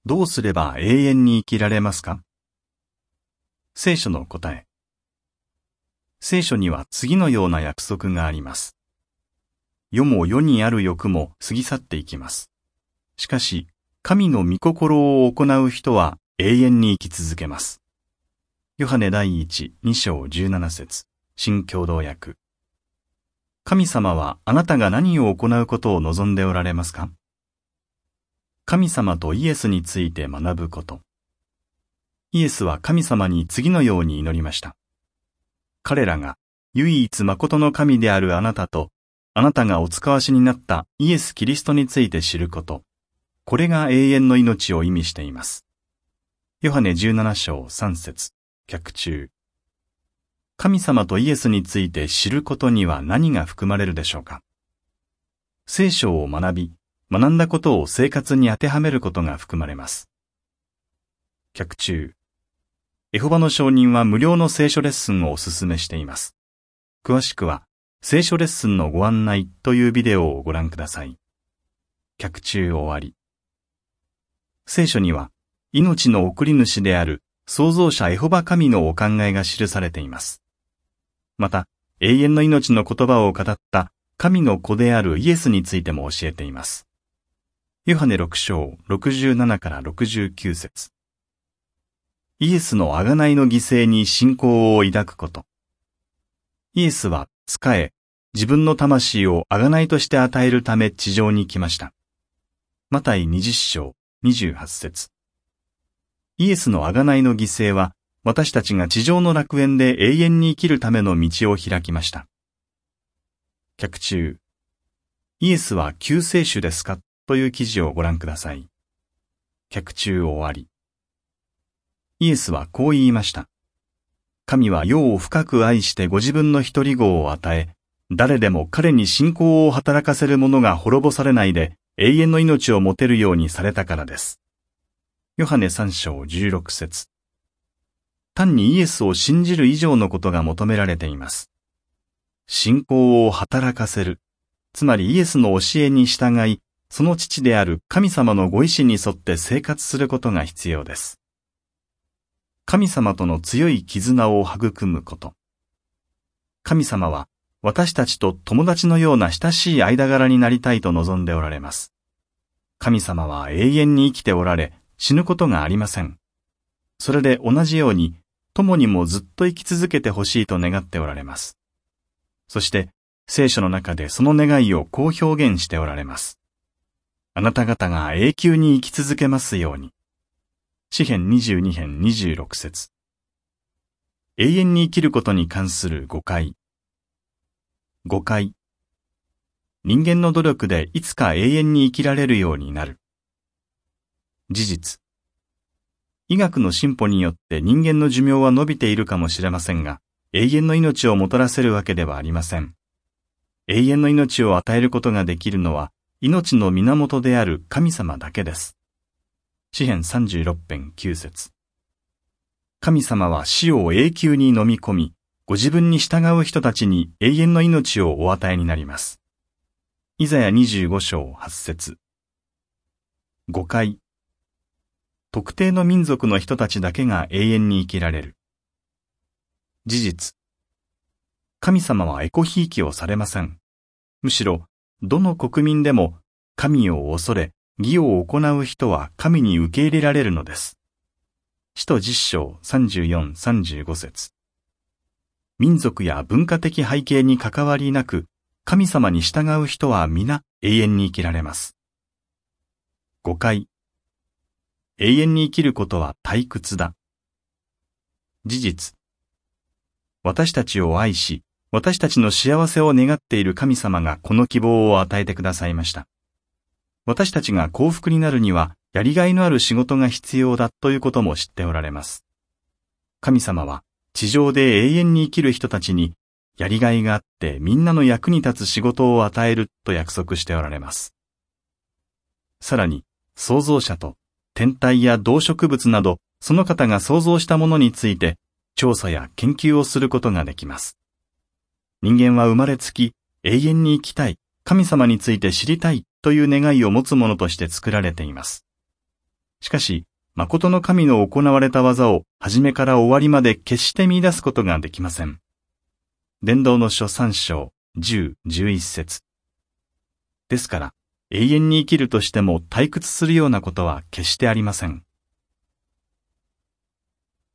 どうすれば永遠に生きられますか？聖書の答え。聖書には次のような約束があります。世も世にある欲も過ぎ去っていきます。しかし、神の御心を行う人は永遠に生き続けます。ヨハネ第1、2章17節、新共同訳。神様はあなたが何を行うことを望んでおられますか？神様とイエスについて学ぶこと。イエスは神様に次のように祈りました。彼らが唯一誠の神であるあなたと、あなたがお使わしになったイエス・キリストについて知ること。これが永遠の命を意味しています。ヨハネ17章3節、脚注。神様とイエスについて知ることには何が含まれるでしょうか？聖書を学び、学んだことを生活に当てはめることが含まれます。脚注。エホバの証人は無料の聖書レッスンをお勧めしています。詳しくは、聖書レッスンのご案内というビデオをご覧ください。脚注終わり。聖書には、命の送り主である創造者エホバ神のお考えが記されています。また、永遠の命の言葉を語った神の子であるイエスについても教えています。ヨハネ6章67から69節。イエスの贖いの犠牲に信仰を抱くこと。イエスは仕え、自分の魂を贖いとして与えるため地上に来ました。マタイ20章28節。イエスの贖いの犠牲は、私たちが地上の楽園で永遠に生きるための道を開きました。脚注。イエスは救世主ですかという記事をご覧ください。脚注終わり。イエスはこう言いました。神は世を深く愛してご自分の一人子を与え、誰でも彼に信仰を働かせる者が滅ぼされないで永遠の命を持てるようにされたからです。ヨハネ3章16節。単にイエスを信じる以上のことが求められています。信仰を働かせる。つまりイエスの教えに従い、その父である神様のご意志に沿って生活することが必要です。神様との強い絆を育むこと。神様は私たちと友達のような親しい間柄になりたいと望んでおられます。神様は永遠に生きておられ、死ぬことがありません。それで同じように、共にもずっと生き続けてほしいと願っておられます。そして、聖書の中でその願いをこう表現しておられます。あなた方が永久に生き続けますように。詩編22編26節。永遠に生きることに関する誤解。誤解。人間の努力でいつか永遠に生きられるようになる。事実。医学の進歩によって人間の寿命は伸びているかもしれませんが、永遠の命をもたらせるわけではありません。永遠の命を与えることができるのは、命の源である神様だけです。詩編36編9節。神様は死を永久に飲み込み、ご自分に従う人たちに永遠の命をお与えになります。イザヤ25章8節。誤解。特定の民族の人たちだけが永遠に生きられる。事実。神様はエコひいきをされません。むしろ、どの国民でも神を恐れ、義を行う人は神に受け入れられるのです。使徒10章34、35節。民族や文化的背景に関わりなく、神様に従う人は皆永遠に生きられます。誤解。永遠に生きることは退屈だ。事実。私たちを愛し、私たちの幸せを願っている神様がこの希望を与えてくださいました。私たちが幸福になるには、やりがいのある仕事が必要だということも知っておられます。神様は、地上で永遠に生きる人たちに、やりがいがあってみんなの役に立つ仕事を与えると約束しておられます。さらに、創造者と天体や動植物など、その方が創造したものについて、調査や研究をすることができます。人間は生まれつき、永遠に生きたい、神様について知りたいという願いを持つものとして作られています。 しかし、誠の神の行われた技を初めから終わりまで決して見出すことができません。伝道の書3章10、11節。ですから、永遠に生きるとしても退屈するようなことは決してありません。